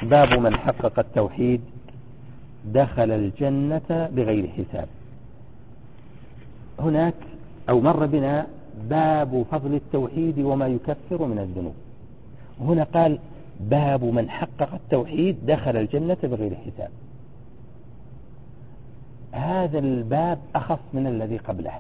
باب من حقق التوحيد دخل الجنة بغير حساب. هناك أو مر بنا باب فضل التوحيد وما يكفر من الذنوب، وهنا قال باب من حقق التوحيد دخل الجنة بغير حساب. هذا الباب أخص من الذي قبله،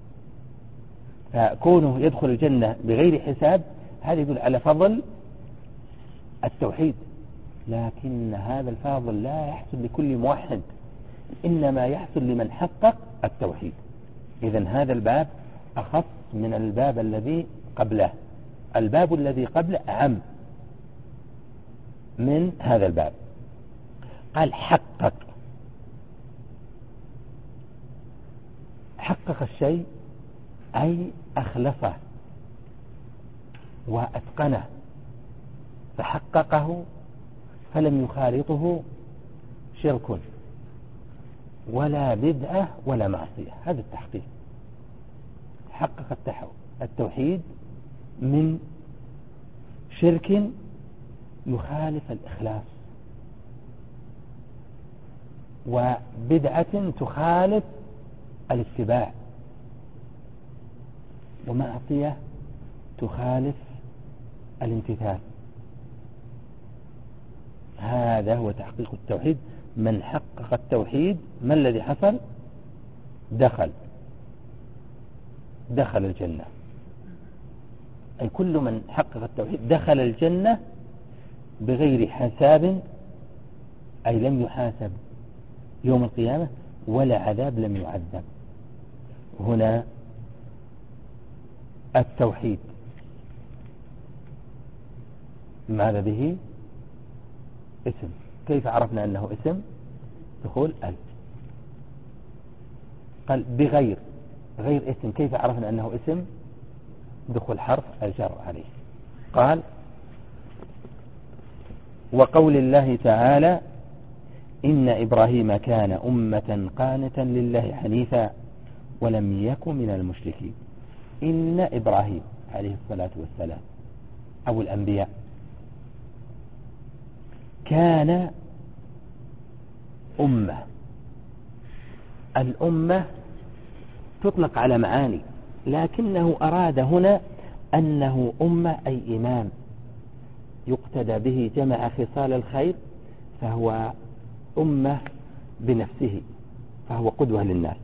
فكونه يدخل الجنة بغير حساب هذا يدل على فضل التوحيد، لكن هذا الفضل لا يحصل لكل موحد، إنما يحصل لمن حقق التوحيد. إذن هذا الباب أخص من الباب الذي قبله، الباب الذي قبله أعم من هذا الباب. قال حقق الشيء أي أخلصه وأتقنه، فحققه فلم يخالطه شرك ولا بدعة ولا معصية. هذا التحقيق، حقق التوحيد من شرك يخالف الإخلاص، وبدعة تخالف الاتباع، ومعصية تخالف الامتثال. هذا هو تحقيق التوحيد. من حقق التوحيد ما الذي حصل؟ دخل الجنة، أي كل من حقق التوحيد دخل الجنة بغير حساب، أي لم يحاسب يوم القيامة ولا عذاب لم يعذب. هنا التوحيد ماذا به؟ اسم. كيف عرفنا أنه اسم؟ دخول ال. قال بغير اسم. كيف عرفنا أنه اسم؟ دخول حرف الجر عليه. قال وقول الله تعالى إن إبراهيم كان أمة قانتا لله حنيفا ولم يكن من المشركين. إن إبراهيم عليه الصلاة والسلام أبو الأنبياء كان أمة. الأمة تطلق على معاني، لكنه أراد هنا أنه أمة أي إمام يقتدى به، جمع خصال الخير، فهو أمة بنفسه، فهو قدوة للناس.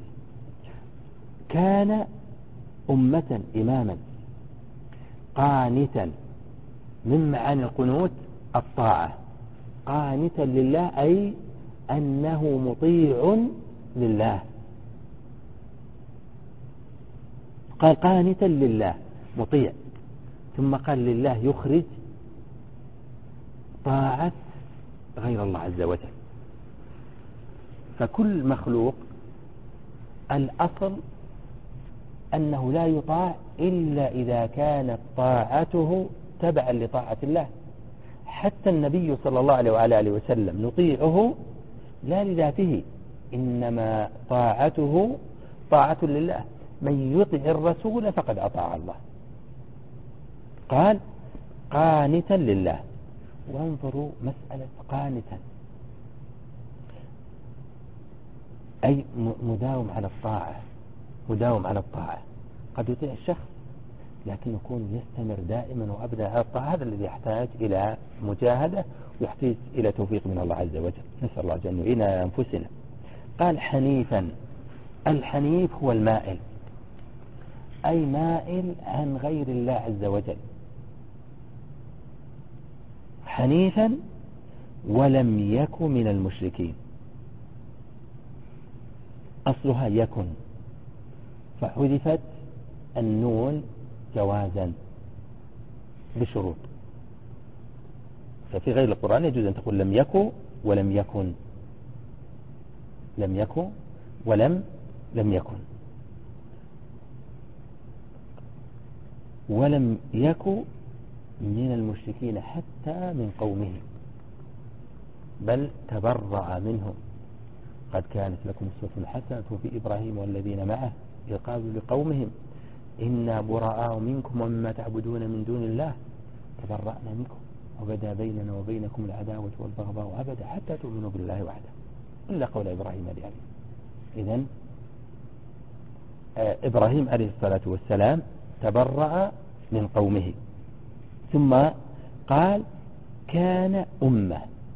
كان أمة إماما قانتا، من معاني القنوت الطاعة، قانتا لله أي أنه مطيع لله. قال قانتا لله مطيع، ثم قال لله يخرج طاعة غير الله عز وجل. فكل مخلوق الأصل أنه لا يطاع إلا إذا كانت طاعته تبعا لطاعة الله. حتى النبي صلى الله عليه وعلى آله وسلم نطيعه لا لذاته، إنما طاعته طاعة لله. من يطع الرسول فقد أطاع الله. قال قانتا لله. وانظروا مسألة قانتا أي مداوم على الطاعة. قد يطيع الشخص لكن يكون يستمر دائما وأبدا على الطاعة. هذا الذي يحتاج إلى مجاهدة ويحتاج إلى توفيق من الله عز وجل. نسأل الله أن يعيننا أنفسنا. قال حنيفا. الحنيف هو المائل، أي مائل عن غير الله عز وجل. حنيفا ولم يكن من المشركين. أصلها يكن، فحذفت النون جوازا بشروط. ففي غير القرآن يجوز أن تقول لم يكن ولم يكن، لم يكن ولم يكن، ولم يكن من المشركين حتى من قومه، بل تبرأ منهم. قد كانت لكم أسوة حسنة في إبراهيم والذين معه إذ قالوا لقومهم إنا براء منكم ومما تعبدون من دون الله تبرأنا منكم وبدا بيننا وبينكم العداوة والبغضاء أبدا حتى تؤمنوا بالله وحده إلا قول إبراهيم عليه. إذن إبراهيم عليه الصلاة والسلام تبرأ من قومه، ثم قال كان أمة،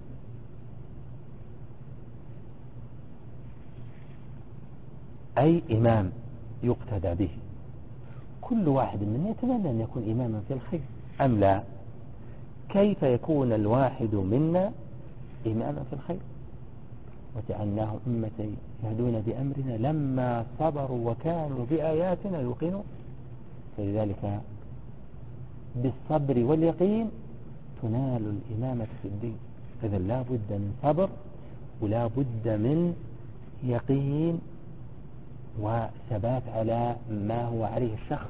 أي إمام يقتدى به. كل واحد منا يتمنى أن يكون إماما في الخير أم لا؟ كيف يكون الواحد منا إماما في الخير؟ وجعلناهم أمة يهدون بأمرنا لما صبروا وكانوا بآياتنا يوقنون. فلذلك بالصبر واليقين تنال الإمامة في الدين. إذا لا بد من صبر ولا بد من يقين وثبات على ما هو عليه الشخص،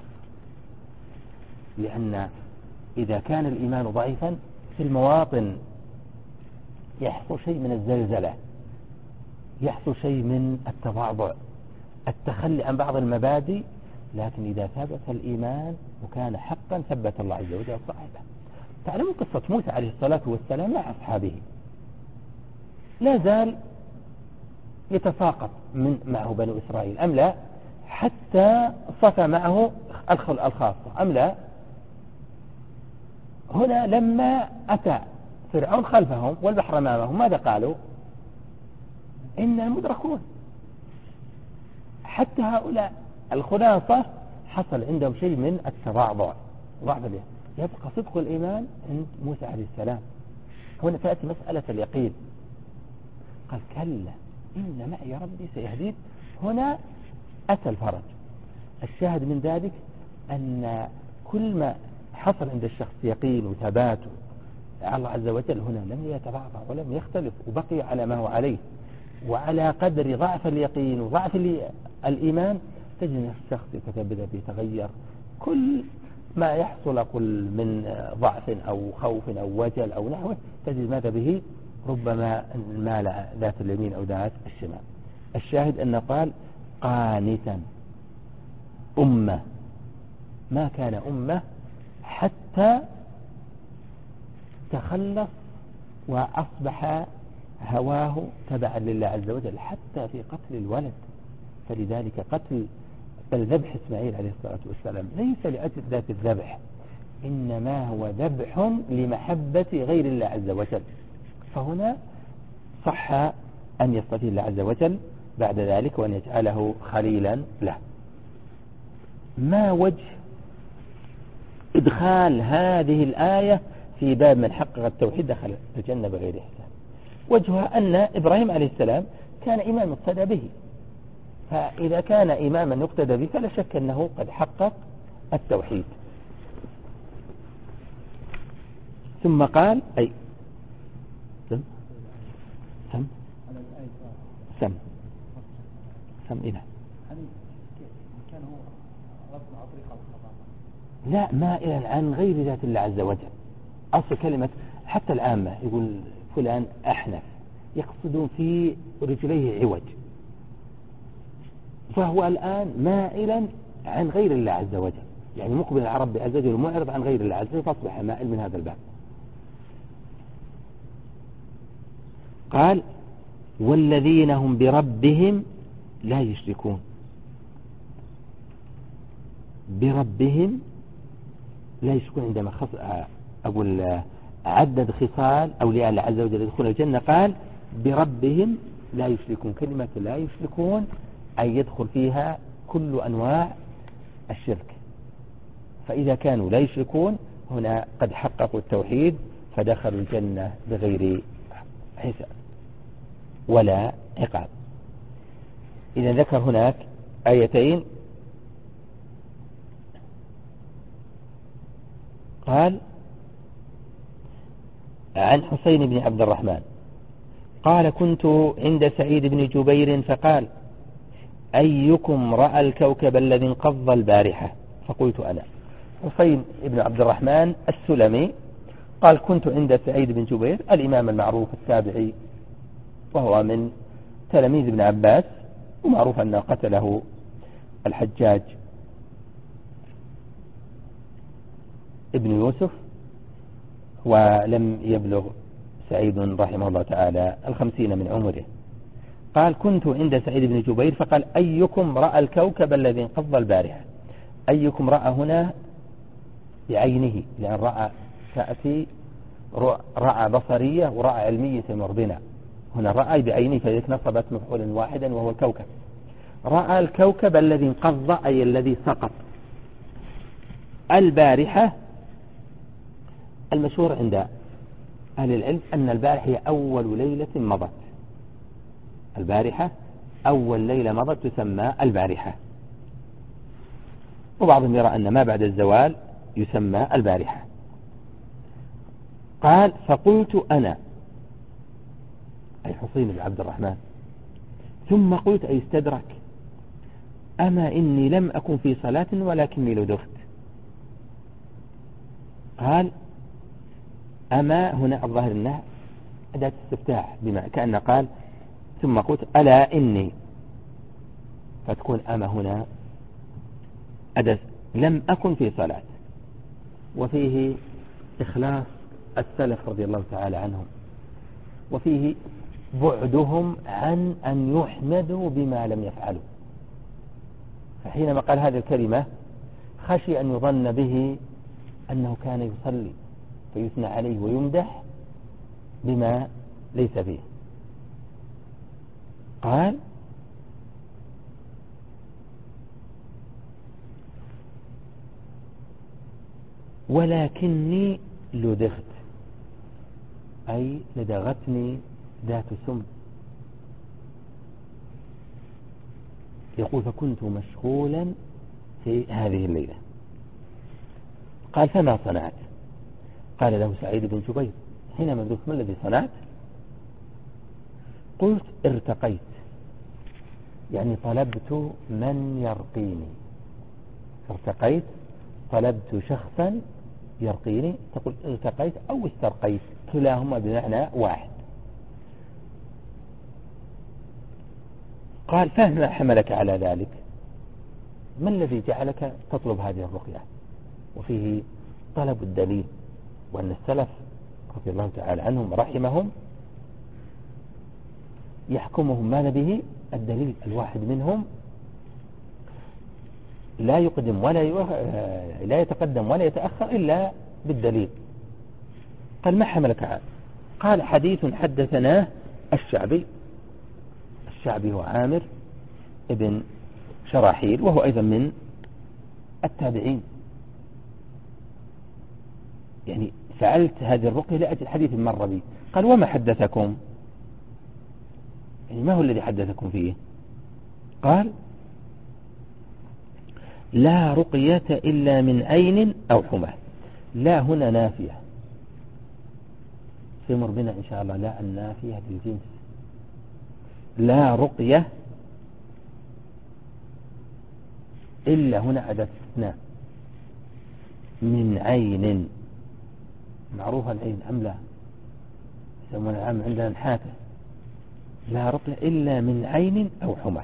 لأن إذا كان الإيمان ضعيفا في المواطن يحصل شيء من الزلزلة، يحصل شيء من التواضع، التخلي عن بعض المبادئ. لكن إذا ثبت الإيمان وكان حقا ثبت الله عز وجل صاحبه. تعلموا قصة موسى عليه الصلاة والسلام مع أصحابه، لا زال يتساقط معه بنو إسرائيل أم لا؟ حتى صفى معه الخاصة أم لا؟ هنا لما أتى فرعون خلفهم والبحر أمامهم ماذا قالوا؟ إنا مدركون. حتى هؤلاء الخلاصة حصل عندهم شيء من التواضع، يبقى صدق الإيمان عند موسى عليه السلام. هنا تأتي مسألة اليقين، قال كلا إن معي ربي سيهدين. هنا أتى الفرج. الشاهد من ذلك أن كل ما حصل عند الشخص يقين وثبات على الله عز وجل هنا لم يتبعضع ولم يختلف وبقي على ما هو عليه، وعلى قدر ضعف اليقين وضعف الإيمان تجد الشخص يتبدأ يتغير. كل ما يحصل من ضعف أو خوف أو وجل أو نحوه تجد ماذا به ربما مال ذات اليمين أو ذات الشمال. الشاهد أنه قال قانتا أمة، ما كان أمة حتى تخلص وأصبح هواه تبعا لله عز وجل حتى في قتل الولد. فلذلك بل ذبح إسماعيل عليه الصلاة والسلام ليس لأجل ذات الذبح، إنما هو ذبح لمحبة غير الله عز وجل. فهنا صح أن يصطفي الله عز وجل بعد ذلك وأن يجعله خليلا له. ما وجه إدخال هذه الآية في باب من حقق التوحيد دخل الجنة بغير حساب؟ وجهها أن إبراهيم عليه السلام كان إمام يقتدى به، فإذا كان إماما يقتدى به فلا شك أنه قد حقق التوحيد. ثم قال أي سم إله لا مائلا عن غير ذات الله عز وجل. أصل كلمة حتى العامة يقول فلان أحنف يقصدون في رجليه عوج، فهو الآن مائلا عن غير الله عز وجل، يعني مقبل على ربه عز وجل ومعرض عن غير الله عز وجل، فأصبح مائل من هذا الباب. قال والذين هم بربهم لا يشركون. بربهم لا يشركون. عندما أقول عدد خصال أولياء الله عز وجل يدخلون الجنة قال بربهم لا يشركون. كلمة لا يشركون أي يدخل فيها كل أنواع الشرك. فإذا كانوا لا يشركون هنا قد حققوا التوحيد فدخلوا الجنة بغير حساب ولا عقاب. إذا ذكر هناك آيتين، قال عن حسين بن عبد الرحمن قال كنت عند سعيد بن جبير فقال أيكم رأى الكوكب الذي انقض البارحة؟ فقلت أنا. حسين بن عبد الرحمن السلمي قال كنت عند سعيد بن جبير الإمام المعروف التابعي، وهو من تلاميذ ابن عباس، ومعروف أنه قتله الحجاج ابن يوسف، ولم يبلغ سعيد رحمه الله تعالى 50 من عمره. قال كنت عند سعيد بن جبير فقال أيكم رأى الكوكب الذي انقض البارحة. أيكم رأى هنا بعينه، لأن رأى تأتي رأى بصرية ورأى علمية تمر بنا. هنا رأى بعينه فإذا نصبت مفعولا واحدا وهو الكوكب. رأى الكوكب الذي انقض أي الذي سقط البارحة. المشهور عند أهل العلم أن البارحة هي أول ليلة مضت. البارحة أول ليلة مضت تسمى البارحة، وبعضهم يرى أن ما بعد الزوال يسمى البارحة. قال فقلت أنا أي حصين بن عبد الرحمن ثم قلت أي استدرك أما إني لم أكن في صلاة ولكني لدغت. قال أما هنا الظاهر أنها أداة استفتاح بما كأن قال ثم قلت ألا إني، فتكون أما هنا أداة لم أكن في صلاة. وفيه إخلاص السلف رضي الله تعالى عنهم، وفيه بعدهم عن أن يحمدوا بما لم يفعلوا. فحينما قال هذه الكلمة خشي أن يظن به أنه كان يصلي فيثنى عليه ويمدح بما ليس فيه. قال ولكني لدغت أي لدغتني ذات سم. يقول فكنت مشغولا في هذه الليلة. قال فما صنعت؟ قال له سعيد بن جبير حينما قلت ما الذي صنعت؟ قلت ارتقيت، يعني طلبت من يرقيني. ارتقيت طلبت شخصا يرقيني. تقول ارتقيت أو استرقيت، كلاهما بمعنى واحد. قال فما حملك على ذلك؟ ما الذي جعلك تطلب هذه الرقية؟ وفيه طلب الدليل، وأن السلف رضي الله تعالى عنهم رحمهم يحكمهم ماذا به الدليل. الواحد منهم لا يقدم لا يتقدم ولا يتأخر إلا بالدليل. قال ما حملك على؟ قال حديث حدثناه الشعبي هو عامر ابن شراحيل، وهو أيضا من التابعين. يعني فعلت هذه الرقية لأجل حديث مر بي. قال وما حدثكم؟ يعني ما هو الذي حدثكم فيه؟ قال لا رقية إلا من عين أو حمى. لا هنا نافية، سيمر بنا إن شاء الله لا النافية للجنس. لا رقية إلا هنا أداة استثناء من عين. معروفة العين أم لا؟ يسمون العام عندنا نحاته. لا رقية إلا من عين أو حمى.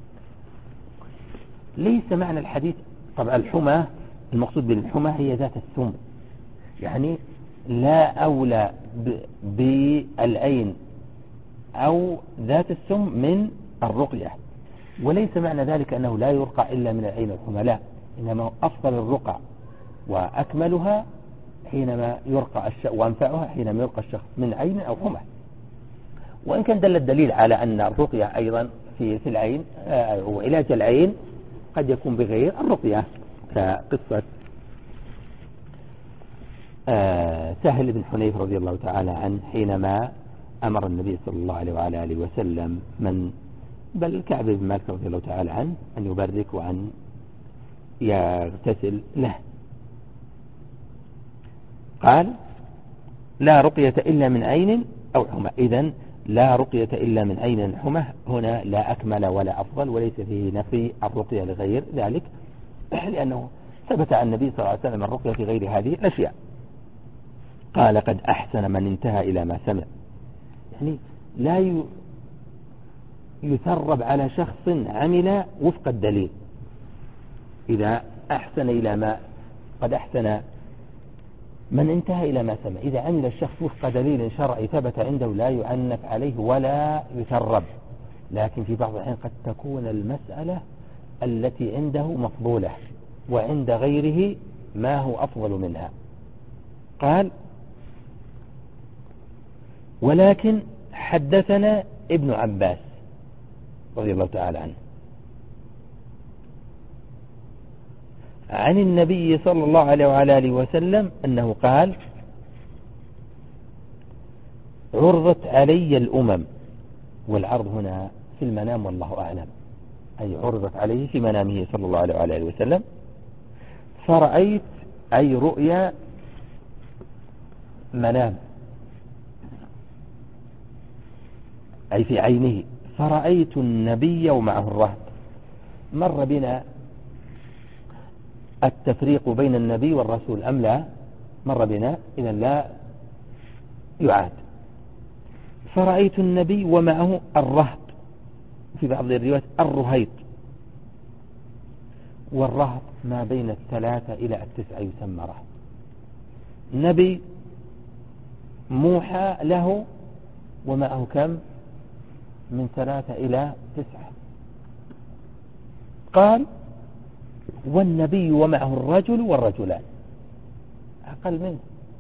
ليس معنى الحديث طبعا الحمى، المقصود بالحمى هي ذات السم، يعني لا أولى بالعين أو ذات السم من الرقية. وليس معنى ذلك أنه لا يرقى إلا من العين والحمى، لا، إنما أفضل الرقى وأكملها حينما يرقى وأنفعها حينما يرقى الشخص من عين أو حمى. وإن كان دل الدليل على أن الرقية أيضا في العين وعلاج العين قد يكون بغير الرقية، كقصة سهل بن حنيف رضي الله تعالى عنه حينما أمر النبي صلى الله عليه وعلى آله وسلم بل كعب بن مالك رضي الله تعالى عنه أن يبرك وأن يغتسل له. قال لا رقية إلا من عين أو حمى. إذن لا رقية إلا من عين حمى هنا لا أكمل ولا أفضل، وليس فيه نفي الرقية لغير ذلك، لأنه ثبت عن النبي صلى الله عليه وسلم الرقية في غير هذه الأشياء. قال قد أحسن من انتهى إلى ما سمع. يعني لا يثرب على شخص عمل وفق الدليل. إذا أحسن إلى ما قد أحسن من انتهى إلى ما سمع. إذا عمل الشخص وفق دليل شرعي ثبت عنده لا يعنف عليه ولا يثرب، لكن في بعض الأحيان قد تكون المسألة التي عنده مفضولة وعند غيره ما هو أفضل منها. قال: ولكن حدثنا ابن عباس رضي الله تعالى عنه عن النبي صلى الله عليه وعلى آله وسلم أنه قال: عرضت علي الأمم. والعرض هنا في المنام والله أعلم، أي عرضت عليه في منامه صلى الله عليه وعلى آله وسلم، فرأيت، أي رؤيا منام، أي في عينه، فرأيت النبي ومعه الرهط. مر بنا التفريق بين النبي والرسول أم لا؟ مر بنا، إذا لا يعاد. فرأيت النبي ومعه الرهط، في بعض الروايات الرهيط، والرهط ما بين 3 إلى 9 يسمى رهط. نبي موحى له ومعه كم؟ من 3 إلى 9. قال: والنبي ومعه الرجل والرجلان، أقل منه.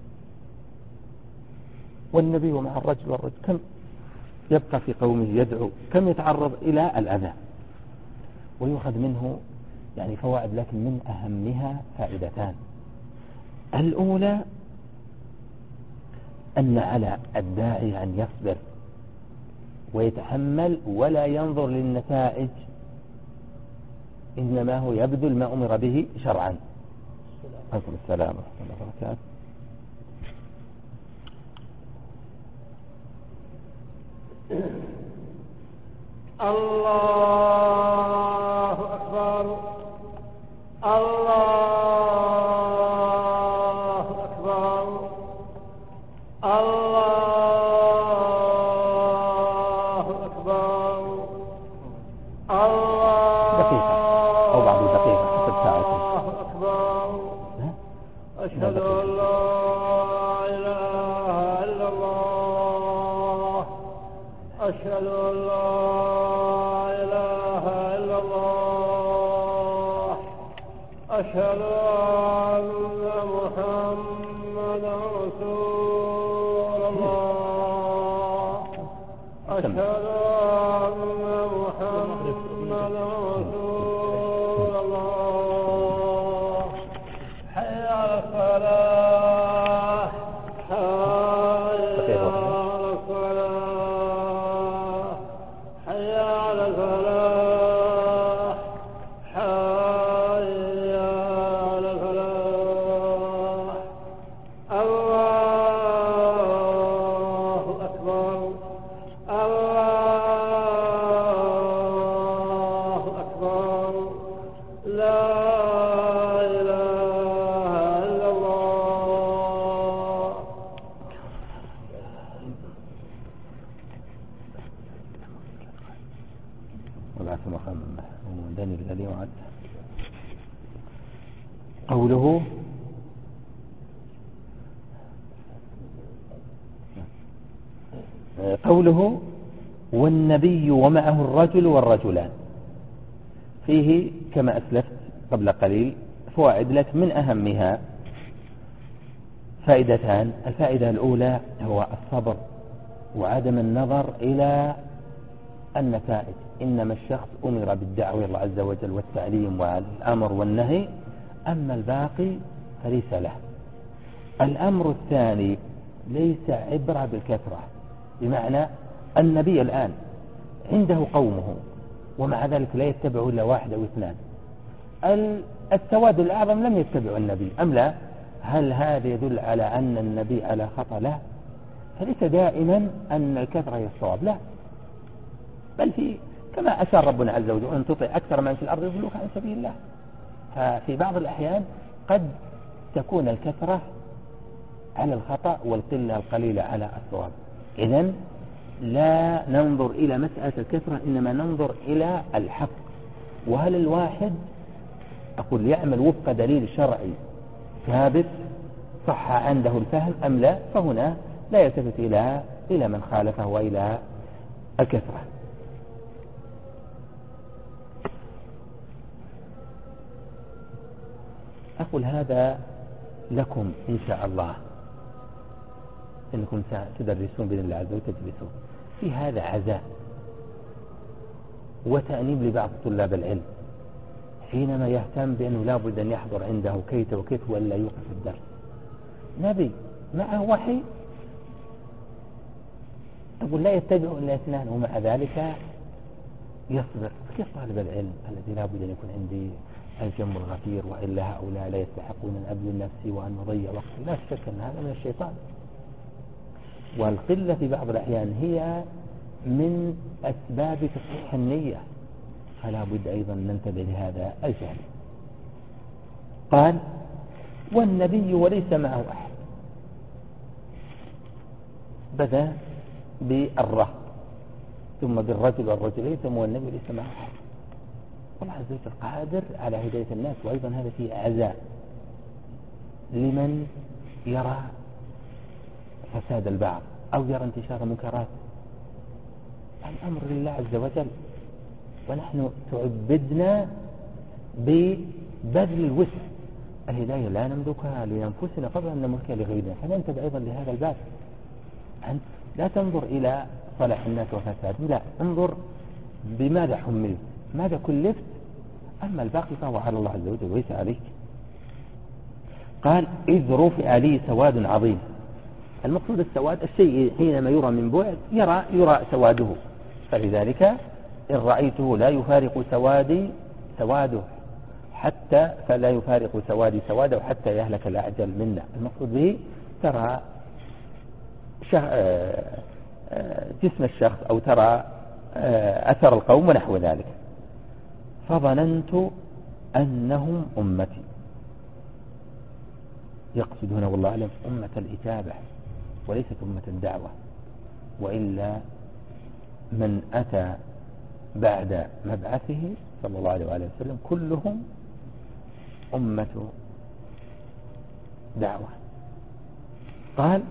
والنبي ومعه الرجل والرجل، كم يبقى في قومه يدعو، كم يتعرض إلى الأذى. ويؤخذ منه يعني فوائد، لكن من أهمها فائدتان. الأولى أن على الداعي أن يصبر ويتحمل ولا ينظر للنتائج، إنما هو يبذل ما أمر به شرعا. عليكم السلام ورحمة الله وبركاته. الله أكبر، الله أكبر، الله أكبر، دقيقة أو بعض دقيقة حسب ساعتكم. أكبر. أشهد أن لا إله إلا الله، أشهد أن لا إله إلا الله، أشهد أن محمدا رسول الله، أشهد أن محمدا رسول الله. حي على الصلاة، حي على الصلاة، حي على الفلاح، حي على الفلاح. الله أكبر، الله أكبر، لا إله إلا الله. وبعث مقام داني الذي وعد. قوله: والنبي ومعه الرجل والرجلان، فيه كما أسلفت قبل قليل فوائد، لك من أهمها فائدتان. الفائدة الأولى هو الصبر وعدم النظر إلى النتائج، إنما الشخص أمر بالدعوة إلى الله عز وجل والتعليم والأمر والنهي، أما الباقي فليس له. الأمر الثاني ليس عبرة بالكثرة، بمعنى النبي الآن عنده قومه ومع ذلك لا يتبع إلا 1 أو 2. السواد الأعظم لم يتبع النبي أم لا؟ هل هذا يدل على أن النبي على خطأ؟ لا، فليس دائما أن الكثرة هي الصواب، لا، بل في كما أشار ربنا عز وجل: أن تطع أكثر من في الأرض يضلوك عن سبيل الله. ففي بعض الأحيان قد تكون الكثرة على الخطأ والقلة القليلة على الصواب. إذن لا ننظر إلى مسألة الكثرة، إنما ننظر إلى الحق، وهل الواحد أقول يعمل وفق دليل شرعي ثابت صح عنده الفهم أم لا، فهنا لا يلتفت إلى من خالفه وإلى الكثرة. أقول هذا لكم إن شاء الله، إنكم ستدرسون بإذن الله عز وجل وتدرسون. في هذا عزاء وتأنيب لبعض طلاب العلم حينما يهتم بأنه لا بد أن يحضر عنده كيت وكيت ولا يوقف الدرس. نبي معه وحي، أقول لا يتبع إلا اثنان ومع ذلك يصبر. كيف طالب العلم الذي لا بد أن يكون عندي الجم الغفير، وإلا هؤلاء لا يستحقون أن أبذل نفسي وأن أضيع وقتي؟ لا شك أن هذا من الشيطان، والقلة في بعض الأحيان هي من أسباب تصحيح النية، فلا بد أيضا ننتبه لهذا الجهل. قال والنبي وليس معه أحد، بدأ بالرهط ثم بالرجل والرجلين ثم والنبي وليس معه أحد. الله عز وجل قادر على هداية الناس، وأيضا هذا فيه عزاء لمن يرى فساد البعض أو يرى انتشار المنكرات. الأمر لله عز وجل، ونحن تعبدنا ببذل الوسع. الهداية لا نملكها لأنفسنا قبل أن نملكها لغيرنا، فننتبه أيضا لهذا الباب. أنت لا تنظر إلى صلاح الناس وفسادهم، لا، انظر بماذا حملت، ماذا كلفت، أما الباقي فهو على الله عز وجل وليس عليك. قال إذ رفع لي سواد عظيم. المقصود السواد الشيء حينما يرى من بعد يرى سواده، فلذلك إن رأيته لا يفارق سواده حتى فلا يفارق سوادي سواده حتى يهلك الأعجل منا. المقصود به ترى جسم الشخص أو ترى أثر القوم ونحو ذلك. فظننت أنهم أمتي، يقصد هنا والله أعلم أمة الإجابة وليست أمة الدعوة، وإلا من أتى بعد مبعثه صلى الله عليه وآله وسلم كلهم أمة دعوة. قال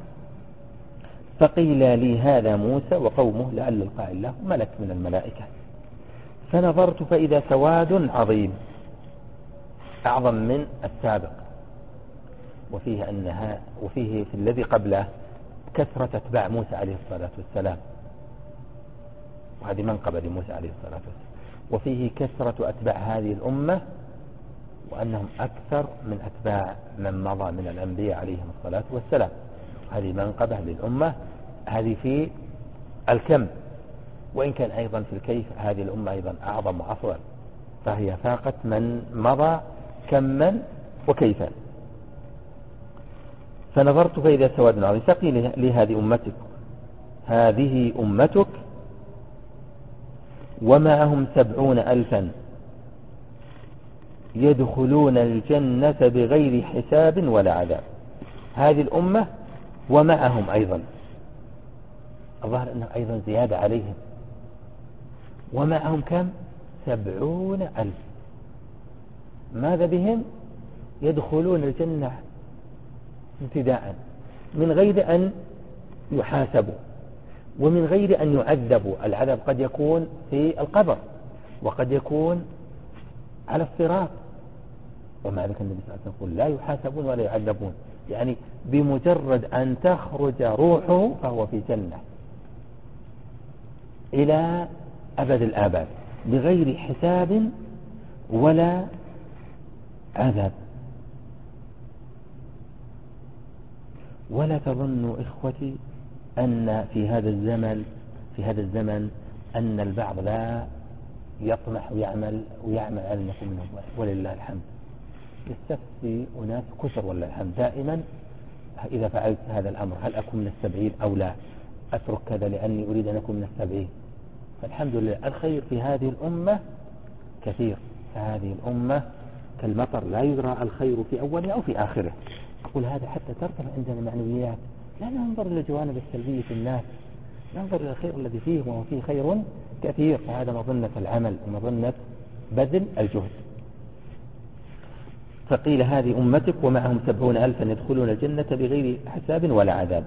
فقيل لي هذا موسى وقومه لعل القائل له ملك من الملائكة. فنظرت فإذا سواد عظيم أعظم من السابق، وفيه في الذي قبله كثرة أتباع موسى عليه الصلاة والسلام، وهذه منقبة لموسى عليه الصلاة والسلام. وفيه كثرة أتباع هذه الأمة وأنهم أكثر من أتباع من مضى من الأنبياء عليهم الصلاة والسلام. هذه منقبة للأمة، هذه في الكم، وإن كان أيضا في الكيف هذه الأمة أيضا أعظم وأفضل، فهي فاقت من مضى كما وكيفا. فنظرت فإذا سواد عظيم. فقيل لي هذه أمتك ومعهم 70,000 يدخلون الجنة بغير حساب ولا عذاب. هذه الأمة ومعهم أيضا، الظاهر أنه أيضا زيادة عليهم، ومعهم كم؟ 70,000. ماذا بهم؟ يدخلون الجنة ابتداء من غير أن يحاسبوا ومن غير أن يعذبوا. العذاب قد يكون في القبر وقد يكون على الصراط، ومع ذلك النبي صلى الله عليه وسلم يقول لا يحاسبون ولا يعذبون، يعني بمجرد أن تخرج روحه فهو في جنة إلى أبد الآباد بغير حساب ولا عذاب. ولا تظنوا إخوتي أن في هذا الزمن أن البعض لا يطمح ويعمل على أن يكون منهم، ولله الحمد. يستفتي أناس كثر والله الحمد دائما، إذا فعلت هذا الأمر هل أكون من 70 أو لا، أترك كذا لأني أريد أن أكون من 70. فالحمد لله الخير في هذه الأمة كثير، فهذه الأمة كالمطر لا يدرى الخير في أوله أو في آخره. أقول هذا حتى ترتفع عندنا معنويات، لا ننظر إلى الجوانب السلبية في الناس، ننظر إلى الخير الذي فيه، وهو فيه خير كثير، فهذا مظنة العمل ومظنة بذل الجهد. فقيل هذه أمتك ومعهم 70,000 يدخلون الجنة بغير حساب ولا عذاب.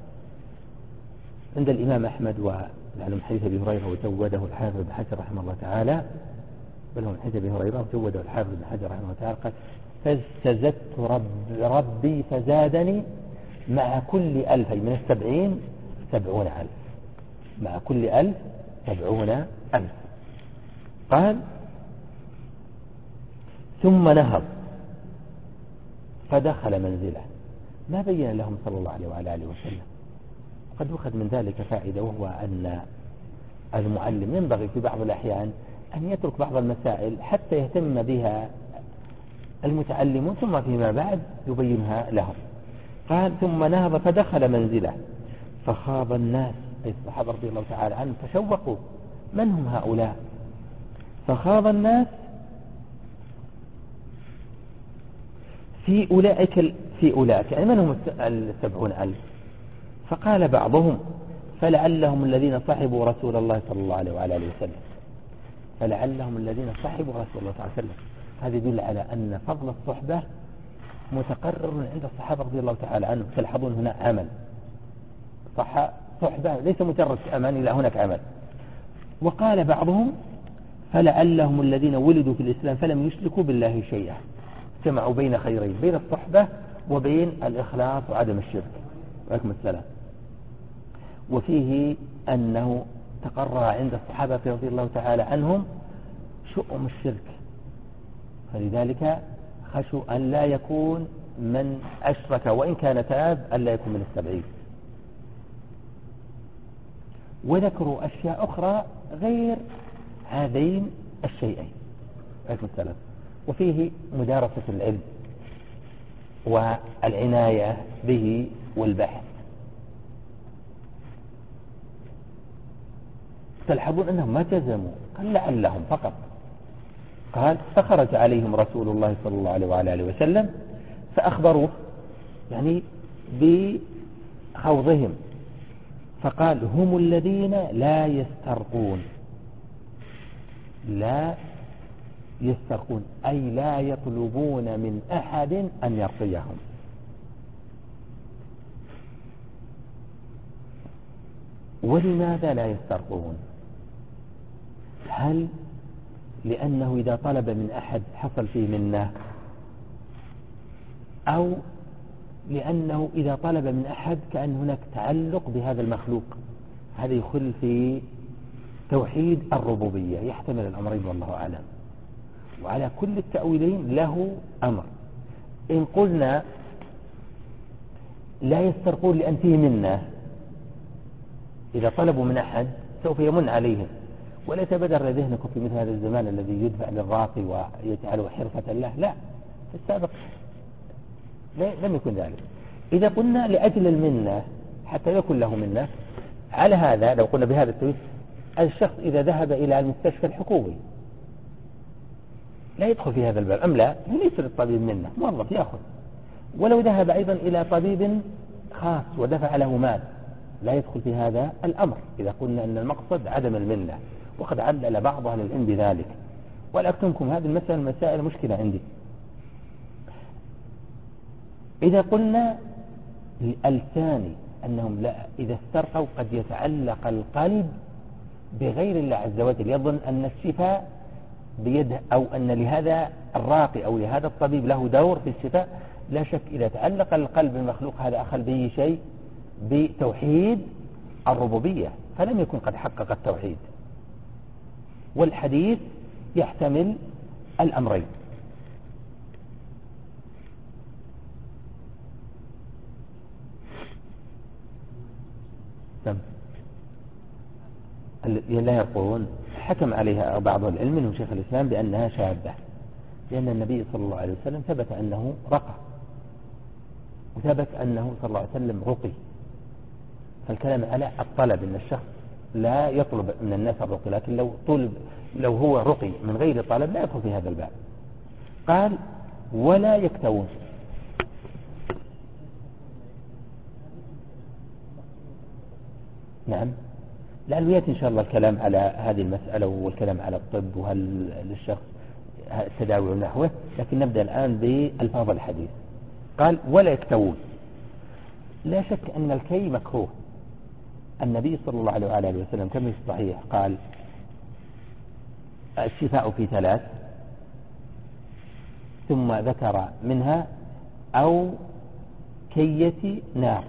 عند الإمام أحمد وعن حديث أبي هريرة وجوده الحافظ بن حجر رحمه الله تعالى، بل هو من حديث أبي هريرة وجوده الحافظ بن حجر رحمه الله تعالى قال فاستزدت ربي فزادني مع كل 1000 من 70,000 مع كل 1000 70,000. قال ثم نهض فدخل منزله، ما بين لهم صلى الله عليه وعلى آله وسلم. قد أخذ من ذلك فائدة، وهو أن المعلم ينبغي في بعض الأحيان أن يترك بعض المسائل حتى يهتم بها المتعلمون ثم فيما بعد يبينها لهم. قال ثم نهض فدخل منزله فخاض الناس، أي الصحابة رضي الله تعالى عنهم تشوقوا من هم هؤلاء، فخاض الناس في أولئك يعني من هم 70,000. فقال بعضهم فلعلهم الذين صحبوا رسول الله صلى الله عليه وعلى آله وسلم، فلعلهم الذين صحبوا رسول الله صلى الله عليه وسلم. هذا يدل على أن فضل الصحبة متقرر عند الصحابة رضي الله تعالى عنهم. تلحظون هنا عمل صحبة ليس مجرد أمان، إلى هناك عمل. وقال بعضهم فلعلهم الذين ولدوا في الإسلام فلم يشركوا بالله شيئا، جمعوا بين خيرين، بين الصحبة وبين الإخلاص وعدم الشرك. وعليكم السلام. وفيه أنه تقرر عند الصحابة رضي الله تعالى عنهم شؤم الشرك، فلذلك خشوا أن لا يكون من أشرك وإن كان تاب أن لا يكون من 70. وذكروا أشياء أخرى غير هذين الشيئين. عليكم السلام. وفيه مدارسة العلم والعناية به والبحث. تلحظون أنهم ما جزموا، قال لعلهم فقط. قال فخرج عليهم رسول الله صلى الله عليه وعلى آله وسلم فأخبروه يعني بخوضهم، فقال هم الذين لا يسترقون. لا يسترقون أي لا يطلبون من أحد أن يرقيهم. ولماذا لا يسترقون؟ هل لأنه إذا طلب من أحد حصل فيه منه، أو لأنه إذا طلب من أحد كأن هناك تعلق بهذا المخلوق؟ هذا يخل في توحيد الربوبية، يحتمل الأمرين والله أعلم. وعلى كل التأويلين له أمر. إن قلنا لا يسترقون لأن فيه منه، إذا طلبوا من أحد سوف يمن عليهم. ولا يتبادر لذهنكم في مثل هذا الزمان الذي يدفع للراقي ويجعله حرفة له، لا، في السابق لم يكن ذلك. إذا قلنا لأجل المنة حتى يكون له منة، على هذا لو قلنا بهذا التوجيه الشخص إذا ذهب إلى المستشفى الحكومي لا يدخل في هذا الباب أم لا؟ ليس للطبيب منة، موظف يأخذ. ولو ذهب أيضا إلى طبيب خاص ودفع له مال لا يدخل في هذا الأمر، إذا قلنا أن المقصد عدم المنة. وقد علل بعض أهل العلم بذلك، ولا أكتمكم هذه المسائل مشكلة عندي. إذا قلنا الثاني أنهم لا، إذا استرقوا قد يتعلق القلب بغير الله عز وجل، يظن أن الشفاء بيده، أو أن لهذا الراقي أو لهذا الطبيب له دور في الشفاء. لا شك إذا تعلق القلب بالمخلوق هذا أخل به شيء بتوحيد الربوبية، فلم يكن قد حقق التوحيد. والحديث يحتمل الأمرين. لا يرقون حكم عليها بعض العلم منه شيخ الإسلام بأنها شاذة، لأن النبي صلى الله عليه وسلم ثبت أنه رقى، وثبت أنه صلى الله عليه وسلم رقي. فالكلام على الطلب، أن الشخص لا يطلب من الناس الرقي، لكن لو هو رقي من غير طلب لا يدخل في هذا الباب. قال ولا يكتوون. نعم، لعله يأتي إن شاء الله الكلام على هذه المسألة والكلام على الطب، وهل للشخص التداوي ونحوه، لكن نبدأ الآن بألفاظ الحديث. قال ولا يكتوون. لا شك أن الكي مكروه. النبي صلى الله عليه وآله وسلم كما في الصحيح قال الشفاء في 3، ثم ذكر منها أو كية نار،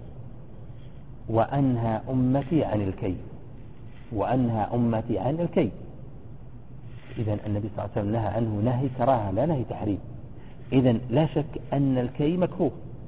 وأنهى أمتي عن الكي، وأنهى أمتي عن الكي. إذن النبي صلى الله عليه وسلم نهى عنه نهي كراهة لا نهي تحريم. إذن لا شك أن الكي مكروه،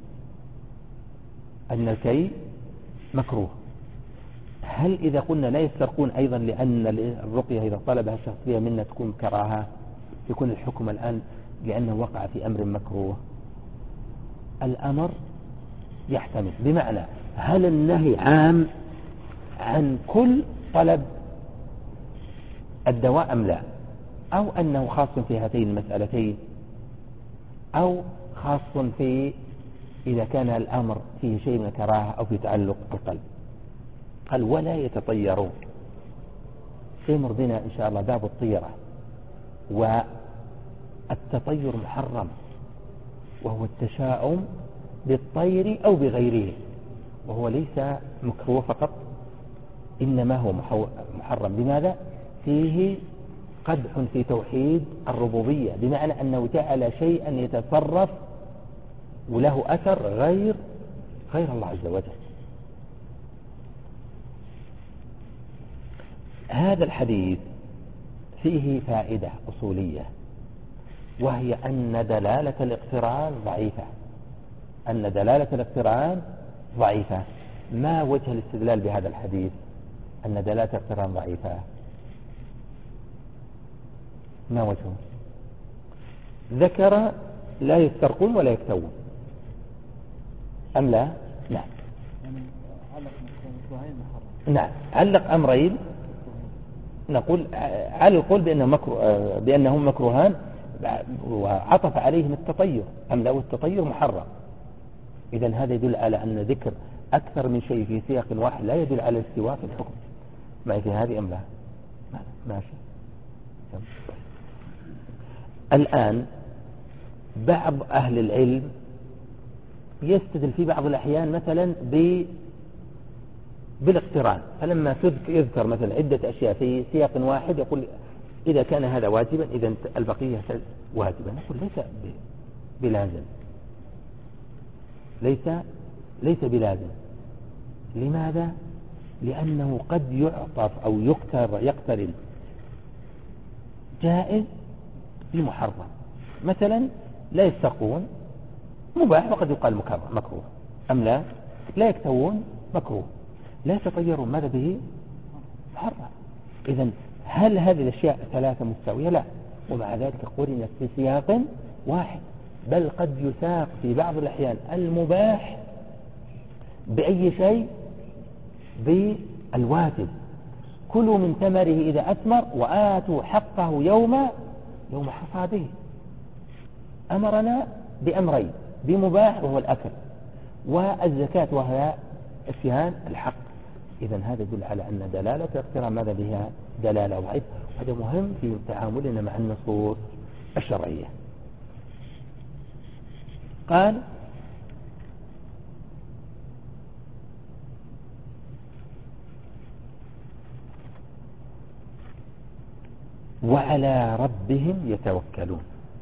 أن الكي مكروه. هل إذا قلنا لا يسترقون أيضا لأن الرقية إذا طلبها الشخص فيها منا تكون كراهة، يكون الحكم الآن لأنه وقع في أمر مكروه؟ الأمر يحتمل، بمعنى هل النهي عام عن كل طلب الدواء أم لا، أو أنه خاص في هاتين المسألتين، أو خاص في إذا كان الأمر فيه شيء من الكراهة أو في تعلق القلب. قال ولا يتطيرون. سيمر بنا إن شاء الله باب الطيرة، والتطير محرم، وهو التشاؤم بالطير أو بغيره، وهو ليس مكروه فقط، إنما هو محرم. لماذا؟ فيه قدح في توحيد الربوبية، بمعنى أنه جعل شيئا يتصرف وله أثر غير الله عز وجل. هذا الحديث فيه فائدة أصولية، وهي أن دلالة الاقتران ضعيفة. أن دلالة الاقتران ضعيفة. ما وجه الاستدلال بهذا الحديث أن دلالة الاقتران ضعيفة؟ ما وجهه؟ ذكر لا يسترقون ولا يكتوون أم لا؟ نعم. نعم، علق أمرين، نقول على القول بأنهم مكروهان، وعطف عليهم التطير أم لا، والتطير محرم. إذن هذا يدل على أن ذكر أكثر من شيء في سياق واحد لا يدل على الاستواء في الحكم. ما في هذه أم لا؟ ماشي. الآن بعض أهل العلم يستدل في بعض الأحيان مثلا بالاقتران، فلما يذكر مثلا عدة أشياء في سياق واحد يقول إذا كان هذا واجبا إذا البقية واجبا. نقول ليس بلازم، ليس بلازم. لماذا؟ لأنه قد يعطف أو يقترن جائز بمحرم. مثلا لا يسترقون مباح وقد يقال مكروه أم لا؟ لا يكتوون مكروه. لا يتطيرون ماذا به؟ محرم. إذن هل هذه الأشياء 3 مستوية؟ لا. ومع ذلك قرنت في سياق واحد، بل قد يساق في بعض الأحيان المباح بأي شيء؟ بالواجب. كلوا من ثمره إذا أثمر وآتوا حقه يوم حصاده. أمرنا بأمرين، بمباح وهو الأكل، والزكاة وهي اتيان الحق. إذن هذا يدل على أن دلالة الاقتران ماذا بها؟ دلالة ضعيفة. هذا مهم في تعاملنا مع النصوص الشرعية. قال وعلى ربهم يتوكلون.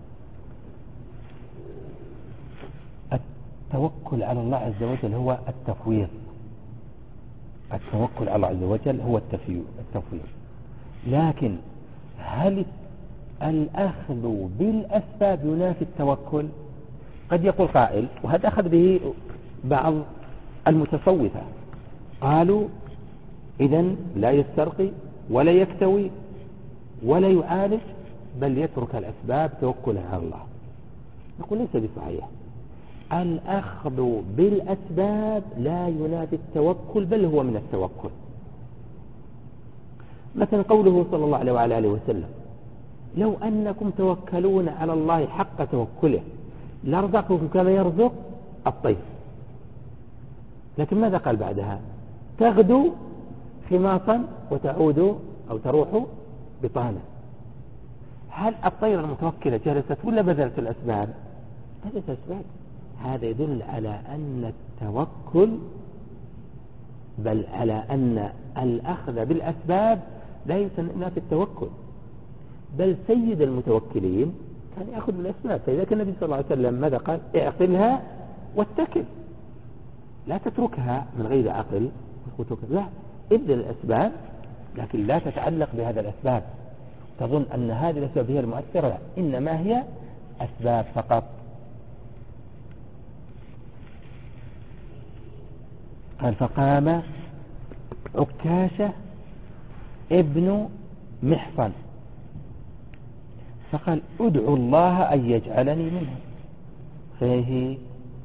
التوكل على الله عز وجل هو التفويض. التوكل على الله عز وجل هو التفويض. لكن هل الأخذ بالأسباب ينافي التوكل؟ قد يقول قائل، وهذا أخذ به بعض المتصوفة، قالوا إذن لا يسترقي ولا يكتوي ولا يعالج، بل يترك الأسباب توكلا على الله. نقول ليس بصحيح. الأخذ بالأسباب لا ينافي التوكل، بل هو من التوكل. مثلا قوله صلى الله عليه وعلى آله وسلم لو أنكم توكلون على الله حق توكله لرزقكم كما يرزق الطير. لكن ماذا قال بعدها؟ تغدو خماصا وتعود أو تروح بطانا. هل الطير المتوكلة جلست ولا بذلت الأسباب؟ بذلت الأسباب. هذا يدل على أن التوكل، بل على أن الأخذ بالأسباب لا يسمى في التوكل، بل سيد المتوكلين كان يأخذ بالأسباب. فإذا كان النبي صلى الله عليه وسلم ماذا قال؟ اعقلها واتكل، لا تتركها من غير عقل، لا، ابدأ الأسباب، لكن لا تتعلق بهذا الأسباب تظن أن هذه الأسباب هي المؤثرة، لا، إنما هي أسباب فقط. قال فقام عكاشة ابن محصن فقال ادعو الله أن يجعلني منهم. فيه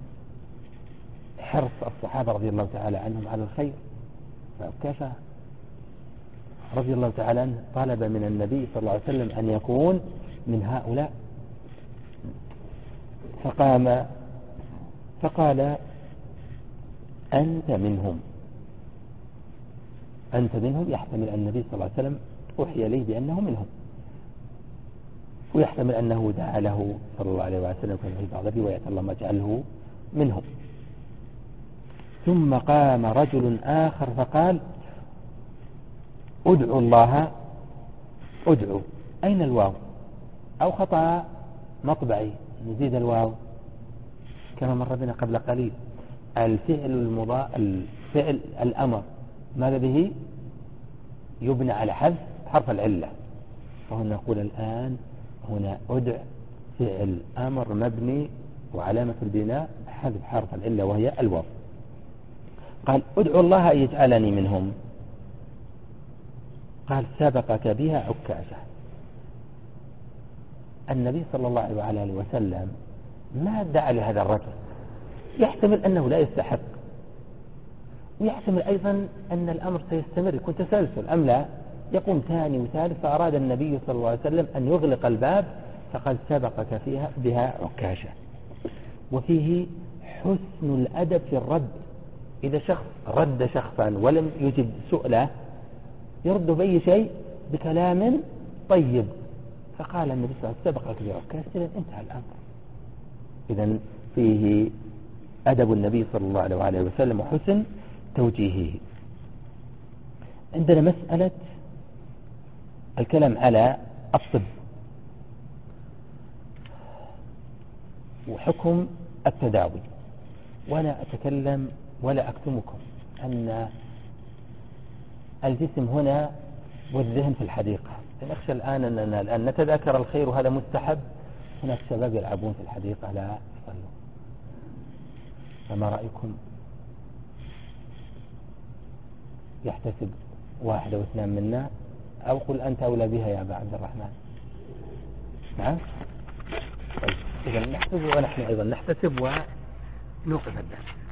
حرص الصحابة رضي الله تعالى عنهم على الخير. فعكاشة رضي الله تعالى عنه طلب من النبي صلى الله عليه وسلم أن يكون من هؤلاء، فقام فقال أنت منهم. أنت منهم يحتمل أن النبي صلى الله عليه وسلم أوحي إليه بأنه منهم، ويحتمل أنه دعا له صلى الله عليه وسلم كان في بعض الروايات اللهم اجعله منهم. ثم قام رجل آخر فقال ادعو الله. ادعو، أين الواو؟ أو خطأ مطبعي نزيد الواو كما مر بنا قبل قليل. الفعل الأمر ماذا به؟ يبنى على حذف حرف العلة. فهنا نقول الآن هنا ادع فعل أمر مبني وعلامة البناء حذف حرف العلة وهي الواو. قال ادعو الله أن يجعلني منهم. قال سبقك بها عكاشة. النبي صلى الله عليه وسلم ما دعا لهذا الرجل، يحتمل أنه لا يستحق، ويحتمل أيضا أن الأمر سيستمر، يكون تسلسل أم لا، يقوم ثاني وثالث. فأراد النبي صلى الله عليه وسلم أن يغلق الباب فقال سبقك بها عكاشة. وفيه حسن الأدب في الرد. إذا شخص رد شخصا ولم يجب سؤله يرد بأي شيء بكلام طيب، فقال النبي صلى الله عليه وسلم سبقك بها عكاشة، إذن انتهى الأمر. إذن فيه أدب النبي صلى الله عليه وسلم وحسن توجيهه. عندنا مسألة الكلام على الطب وحكم التداوي. وأنا أتكلم ولا أكتمكم أن الجسم هنا والذهن في الحديقة. نخشى الآن أننا الآن نتذاكر الخير وهذا مستحب، هناك شباب يلعبون في الحديقة لا يصلون، فما رأيكم؟ يحتسب واحد أو اثنان منا، أو قل أنت أولى بها يا أبا عبد الرحمن. نعم، إذا نحتسب ونحن أيضا نحتسب ونوقف الدرس.